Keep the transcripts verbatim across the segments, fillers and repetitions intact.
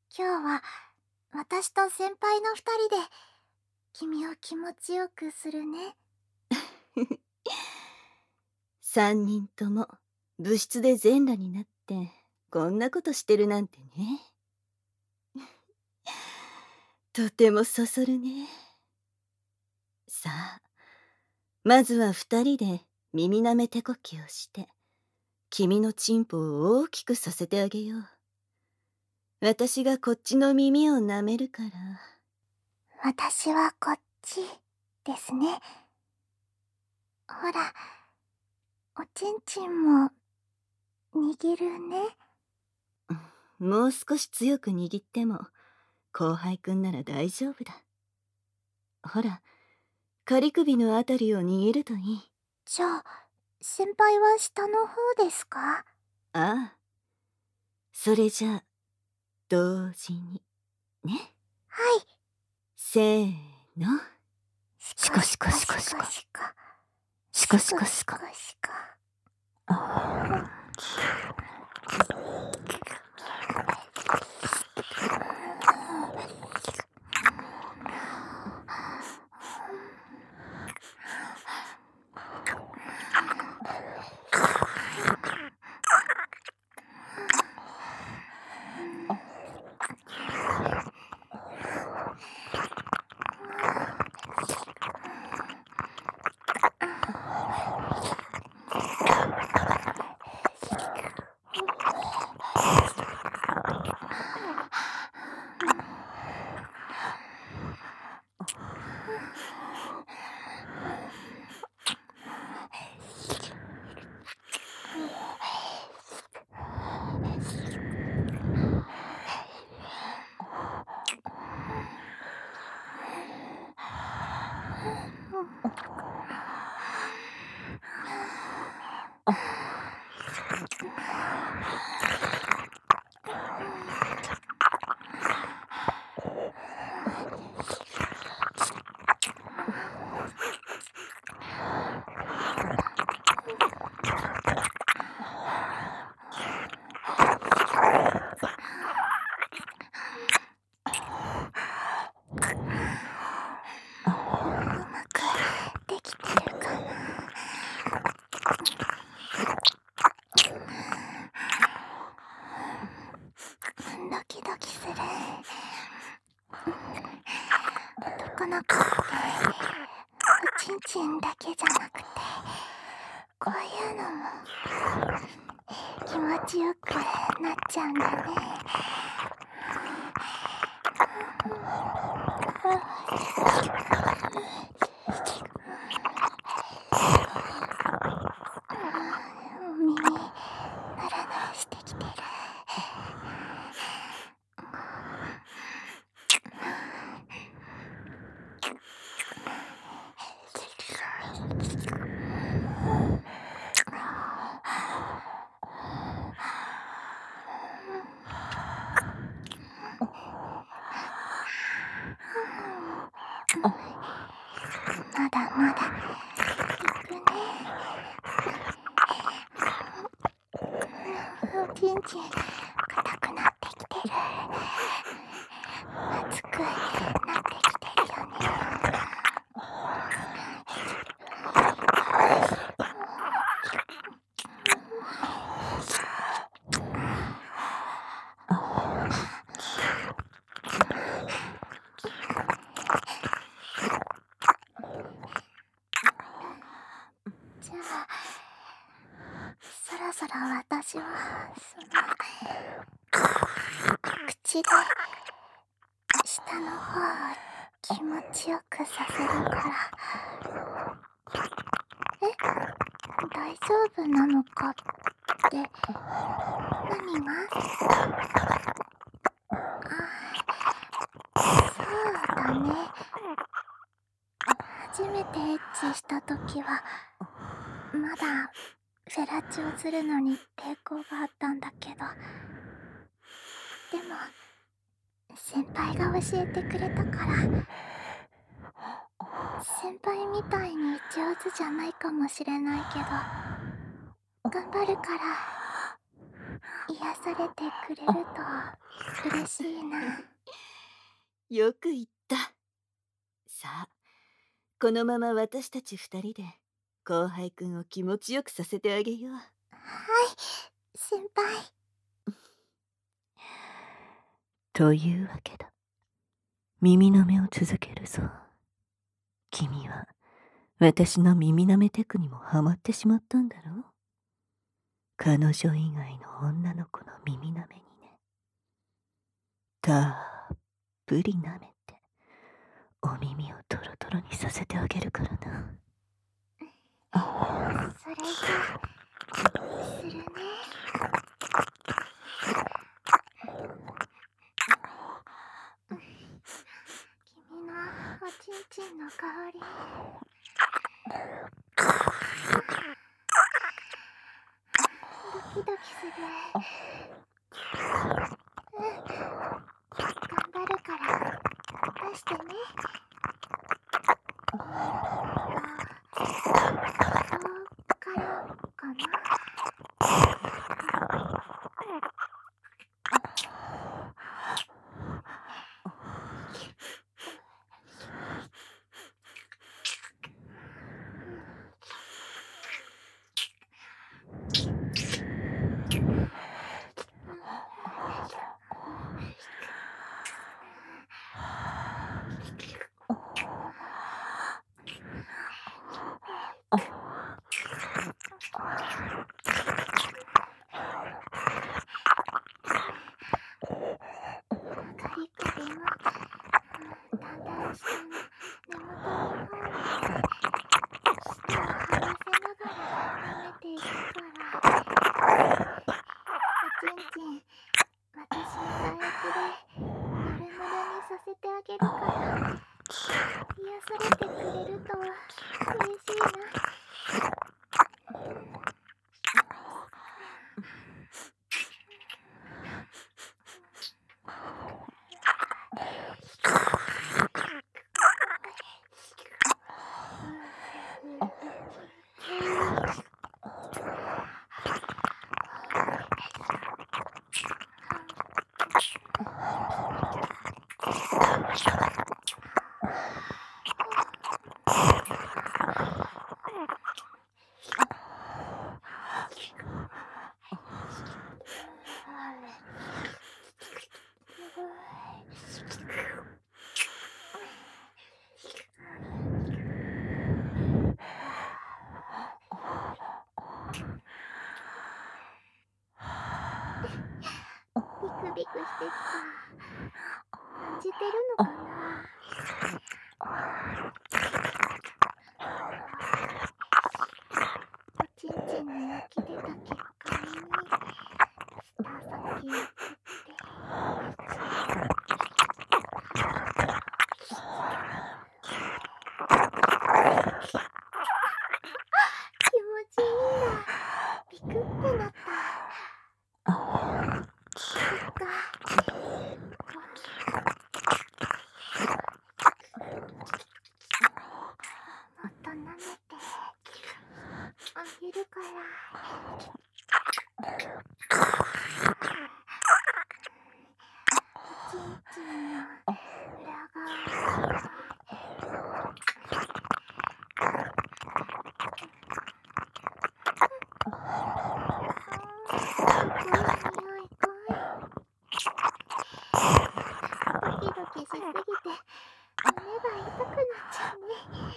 今日は私と先輩の二人で君を気持ちよくするね。 三人とも部室で全裸になってこんなことしてるなんてね。とてもそそるね。さあ、まずは二人で耳なめてこきをして君のチンポを大きくさせてあげよう。私がこっちの耳を舐めるから。 私はこっちですね。ほら、おちんちんも握るね。 もう少し強く握っても後輩くんなら大丈夫だ。ほら、仮首のあたりを握るといい。 じゃあ、先輩は下の方ですか？ ああ、それじゃあ同時にね。 はい。 せーの。 シコシコシコシコシコシコシコシコシコ。できてるかな。ドキドキする。男の子っておちんちんだけじゃなくて、こういうのも気持ちよくなっちゃうんだね。耳ヌルヌルしてきてる。まだまだいくね。おちんちん硬くなってきてる。熱くなってきてるよね。じゃあ、そろそろ私はその口で下の方を気持ちよくさせるから。え、大丈夫なのかって何が？あ、そうだね。初めてエッチした時はまだフェラチオするのに抵抗があったんだけど、でも先輩が教えてくれたから、先輩みたいに上手じゃないかもしれないけど頑張るから、癒されてくれると嬉しいな。 よく言った。さあ、このまま私たち二人で後輩くんを気持ちよくさせてあげよう。 はい、先輩。 というわけだ。耳舐めを続けるぞ。君は私の耳舐めテクにもハマってしまったんだろう。彼女以外の女の子の耳舐めにね。たっぷり舐めてお耳をトロトロにさせてあげるからな。 それじゃするね。君のおちんちんの香り、ドキドキする。うん、頑張るから出してね。どうからかな。カリカリもだんだん下の根元の方まで舌を這わせながら舐めていくから、おちんちん私の唾液でぬるぬるにさせてあげるから、癒されてくれると嬉しいな。ビクビクしてきた。感じてるのかな。おちんちんに湧き出た血管に舌先を振って、気持ちいいんだ。ビクってなった。そっか。もっと舐めてあげるから。おちんちんの裏側、ドキドキしすぎて胸が痛くなっちゃうね。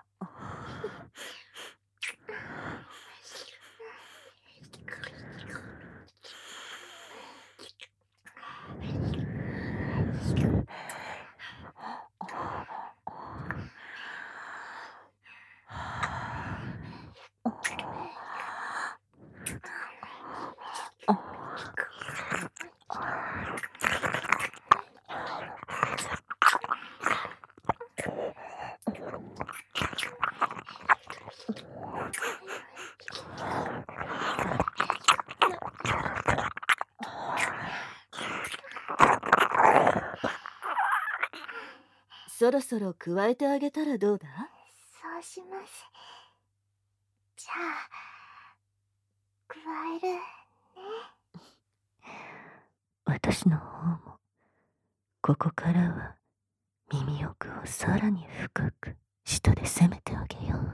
そろそろ加えてあげたらどうだ？ そうします。じゃあ加えるね。 私私の方もここからは耳奥をさらに深く下で攻めてあげよう。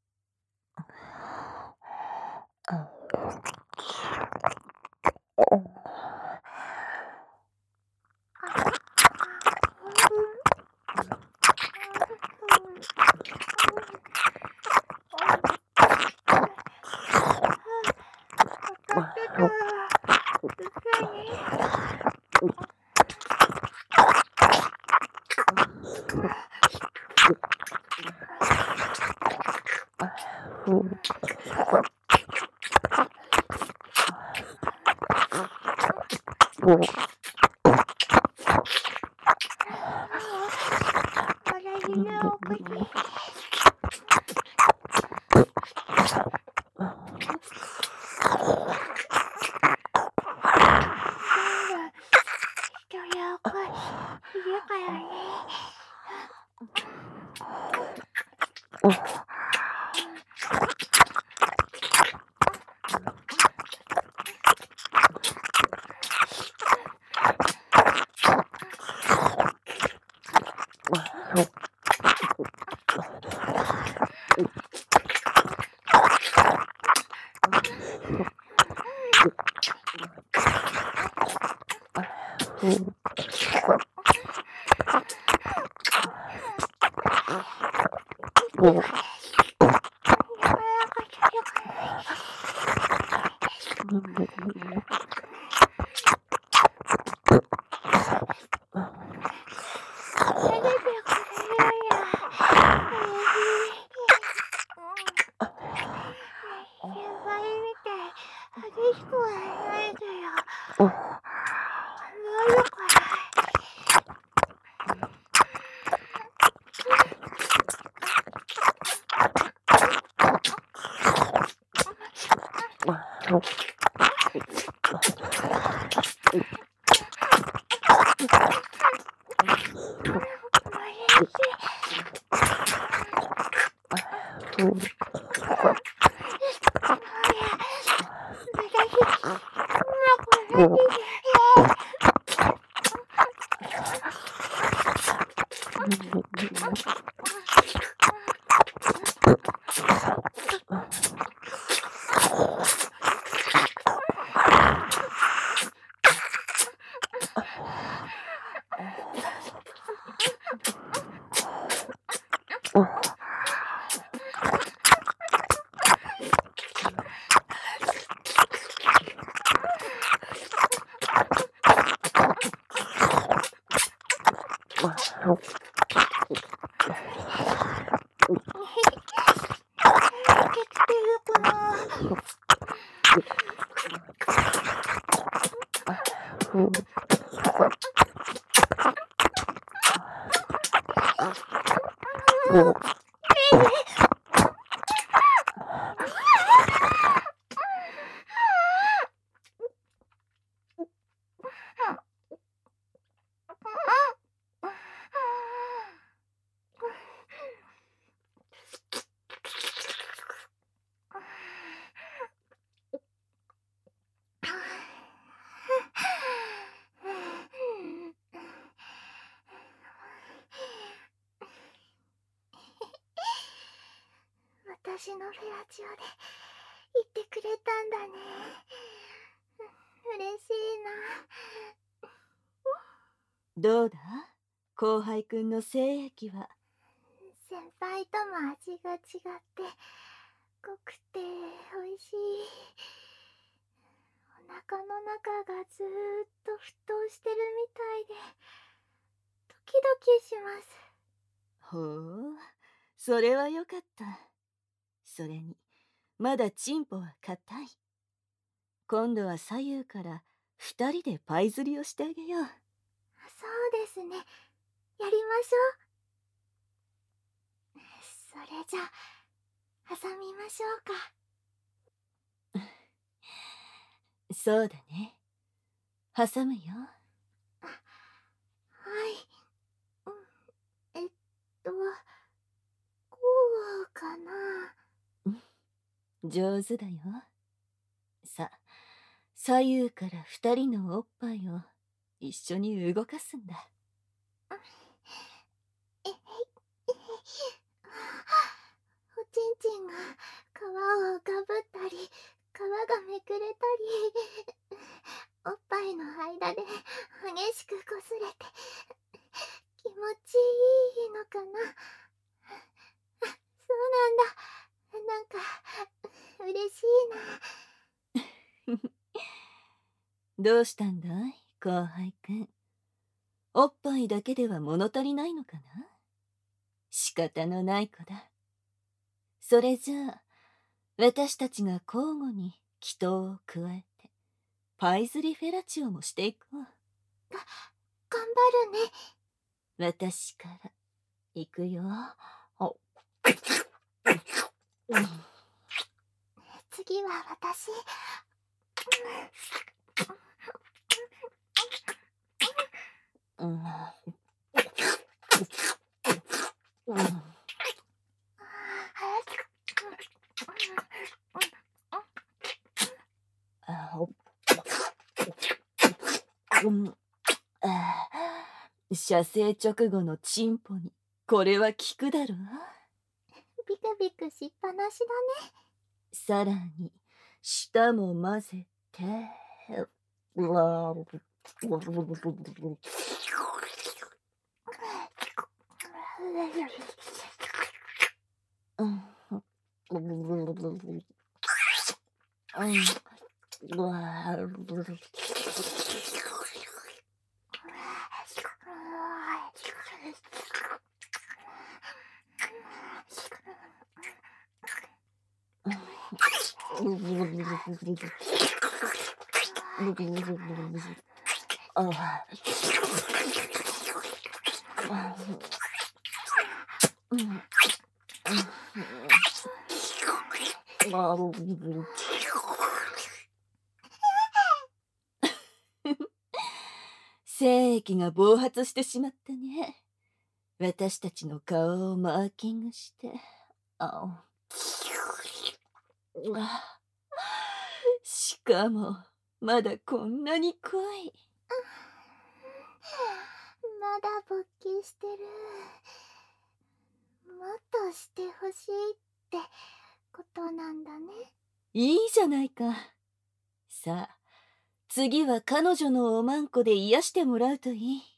私のフェラチオで言ってくれたんだね。嬉しいな。 どうだ、後輩くんの精液は。 先輩とも味が違って濃くて美味しい。お腹の中がずーっと沸騰してるみたいでドキドキします。 ほう、それはよかった。それにまだチンポは硬い。今度は左右から二人でパイ釣りをしてあげよう。 そうですね、やりましょう。それじゃあ挟みましょうか。 そうだね、挟むよ。 はい、うん、えっとこうかな。 上手だよ。さ、左右から二人のおっぱいを一緒に動かすんだ。 えへい、えへい。おちんちんが皮をかぶったり、皮がめくれたり、おっぱいの間で激しくこすれて気持ちいいのかな。あ、そうなんだ。なんか嬉しいな。 どうしたんだい、後輩くん。おっぱいだけでは物足りないのかな。仕方のない子だ。それじゃあ、私たちが交互に祈祷を加えて、パイズリフェラチオもしていこう。 が、頑張るね。 私から行くよ。 次は私。 うん。射精直後のチンポにこれは効くだろう。 ビクビクしっぱなしだね。 さらに舌も混ぜて精液が暴発してしまったね。私たちの顔をマーキングして。あしかもまだこんなに濃い。 まだ勃起してる。もっとしてほしいってことなんだね。 いいじゃないか。さあ、次は彼女のおまんこで癒してもらうといい。